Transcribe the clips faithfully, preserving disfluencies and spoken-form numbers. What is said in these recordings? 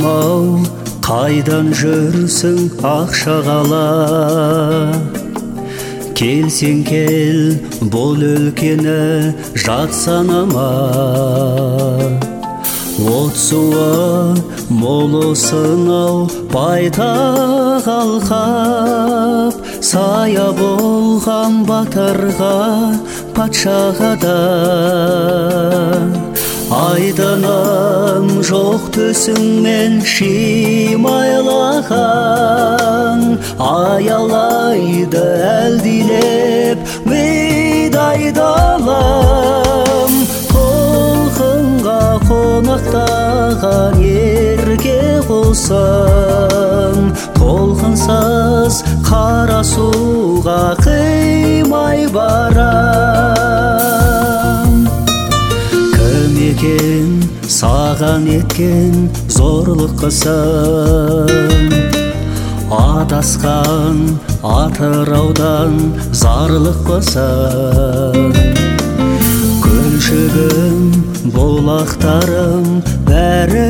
ау, қайдан жүрсің ақшағала? Келсең кел, бұл өлкені жат санама. От суы молысынау байтақ алқап, сая болған батырға патшаға да. Айдыным жоқ төсіңмен шимайлаған, аялайды әлдилеп мидай далам. Толқынға қонақтаған ерге қосам, толқынсыз қара суға қимай барам. Кім екен саған еткен зорлық қысым, адасқан атыраудан зарлық қысым. Көлшігім, бұлақтарым бәрі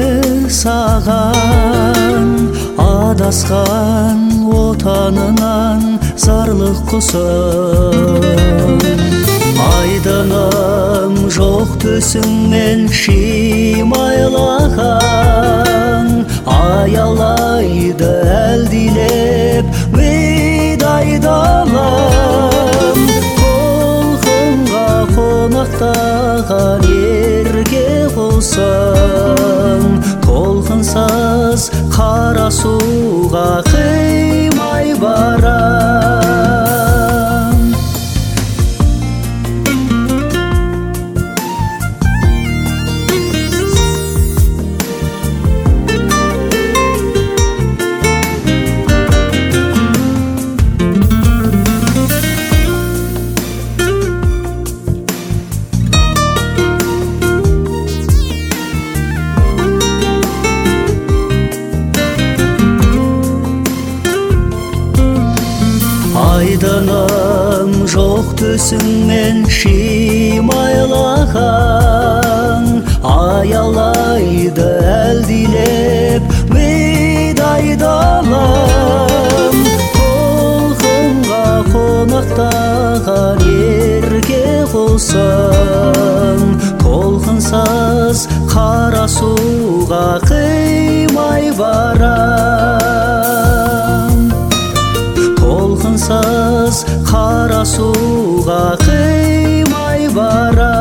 саған, адасқан отанынан зарлық құсым. Айдыным жоқ төсіңмен шимайлаған, аялайды әлдилеп мидай далам. Толқынға қонақтаған ерге қосам, толқынсыз қара суға қимай барам. Айдыным жоқ төсіңмен шимайлаған, аялайды әлдилеп мидай далам. Толқынға қонақтаған ерге қосам, толқынсыз қара суға қимай барам. Толқынсыз қара суға қимай барам.